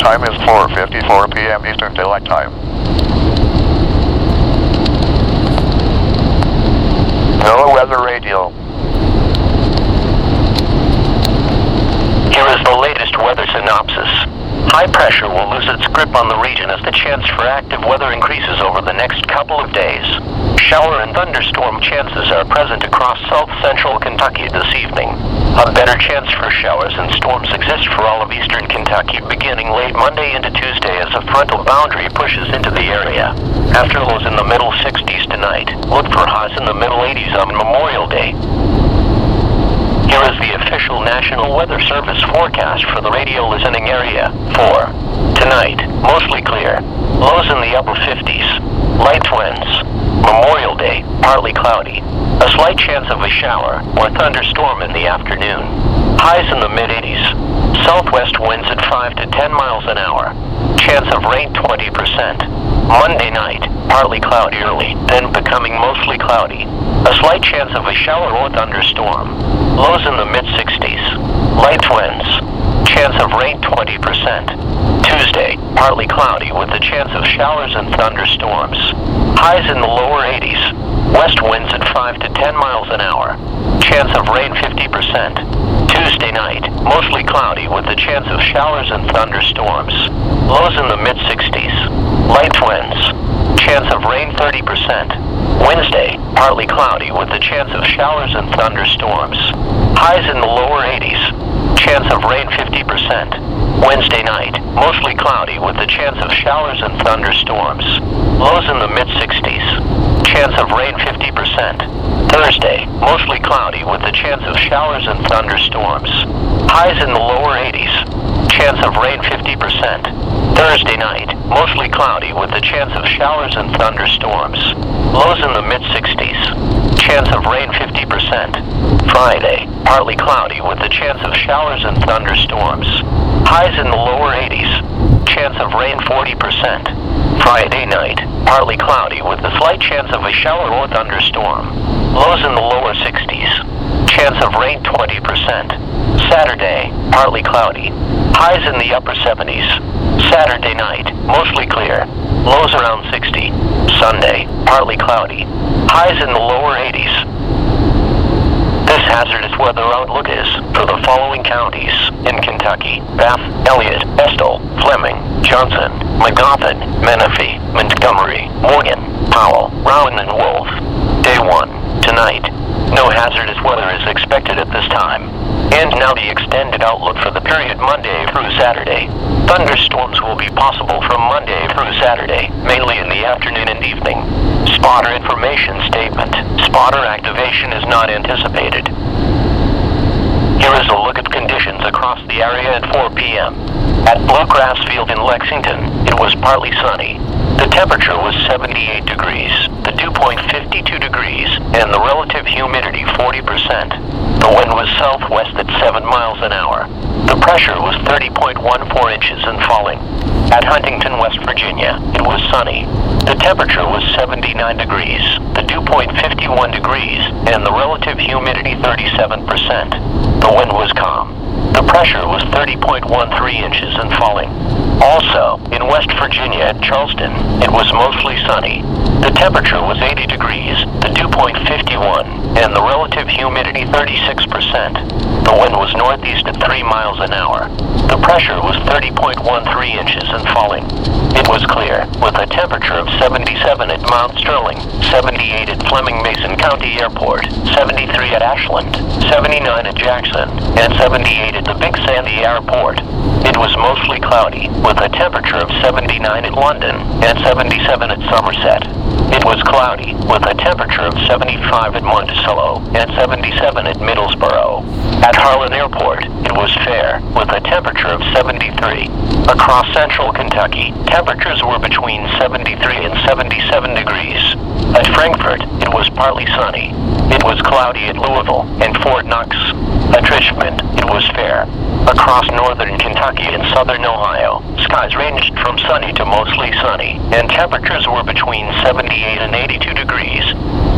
Time is 4:54 p.m. Eastern Daylight Time. NOAA Weather Radio. Here is the latest weather synopsis. High pressure will lose its grip on the region as the chance for active weather increases over the next couple of days. Shower and thunderstorm chances are present across south-central Kentucky this evening. A better chance for showers and storms exists for all of eastern Kentucky beginning late Monday into Tuesday as a frontal boundary pushes into the area. After lows in the middle 60s tonight, look for highs in the middle 80s on Memorial Day. Here is the official National Weather Service forecast for the radio listening area. For tonight, mostly clear. Lows in the upper 50s. Light winds. Memorial Day, partly cloudy. A slight chance of a shower or thunderstorm in the afternoon. Highs in the mid-80s. Southwest winds at 5 to 10 miles an hour. Chance of rain 20%. Monday night, partly cloudy early, then becoming mostly cloudy. A slight chance of a shower or thunderstorm. Lows in the mid-60s. Light winds. Chance of rain 20%. Tuesday, partly cloudy with a chance of showers and thunderstorms. Highs in the lower 80s. West winds at 5 to 10 miles an hour. Chance of rain 50%. Tuesday night, mostly cloudy with a chance of showers and thunderstorms. Lows in the mid-60s. Light winds. Chance of rain 30%. Wednesday, partly cloudy with a chance of showers and thunderstorms. Highs in the lower 80s. Chance of rain 50%. Wednesday night, mostly cloudy with a chance of showers and thunderstorms. Lows in the mid-60s. Chance of rain 50%. Thursday, mostly cloudy with a chance of showers and thunderstorms. Highs in the lower 80s. Chance of rain 50%. Thursday night, mostly cloudy with a chance of showers and thunderstorms. Lows in the mid-60s. Chance of rain 50%. Friday, partly cloudy with a chance of showers and thunderstorms. Highs in the lower 80s. Chance of rain 40%. Friday night, partly cloudy with a slight chance of a shower or thunderstorm. Lows in the lower 60s. Chance of rain 20%. Saturday, partly cloudy. Highs in the upper 70s. Saturday night, mostly clear. Lows around 60. Sunday, partly cloudy. Highs in the lower 80s. This hazardous weather outlook is for the following counties in Kentucky: Bath, Elliott, Estill, Fleming, Johnson, Magoffin, Menifee, Montgomery, Morgan, Powell, Rowan, and Wolf. Day 1, tonight. No hazardous weather is expected at this time. And now the extended outlook for the period Monday through Saturday. Thunderstorms will be possible from Monday through Saturday, mainly in the afternoon and evening. Spotter information statement. Spotter activation is not anticipated. Here is a look at conditions across the area at 4 p.m. At Bluegrass Field in Lexington, it was partly sunny. The temperature was 78 degrees, the dew point 52 degrees, and the relative humidity 40%. The wind was southwest at 7 miles an hour. The pressure was 30.14 inches and falling. At Huntington, West Virginia, it was sunny. The temperature was 79 degrees, the dew point 51 degrees, and the relative humidity 37%. The wind was calm. The pressure was 30.13 inches and falling. Also, in West Virginia at Charleston, it was mostly sunny. The temperature was 80 degrees, the dew point 51, and the relative humidity 36%. The wind was northeast at 3 miles an hour. The pressure was 30.13 inches and falling. It was clear, with a temperature of 77 at Mount Sterling, 78 at Fleming Mason County Airport, 73 at Ashland, 79 at Jackson, and 78 at the Big Sandy Airport. It was mostly cloudy, with a temperature of 79 at London and 77 at Somerset. It was cloudy, with a temperature of 75 at Monticello and 77 at Middlesboro. At Harlan Airport, it was fair, with a temperature of 73. Across central Kentucky, temperatures were between 73 and 77 degrees. At Frankfort, it was partly sunny. It was cloudy at Louisville and Fort Knox. At Richmond, it was fair. Across northern Kentucky and southern Ohio, skies ranged from sunny to mostly sunny, and temperatures were between 78 and 82 degrees.